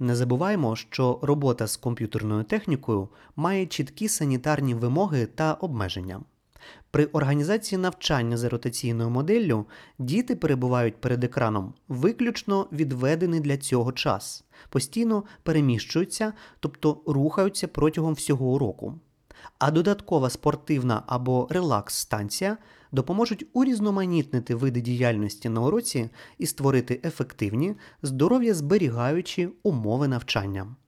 Не забуваємо, що робота з комп'ютерною технікою має чіткі санітарні вимоги та обмеження. При організації навчання за ротаційною моделлю діти перебувають перед екраном виключно відведений для цього час, постійно переміщуються, тобто рухаються протягом всього уроку. А додаткова спортивна або релакс-станція допоможуть урізноманітнити види діяльності на уроці і створити ефективні, здоров'я зберігаючі умови навчання.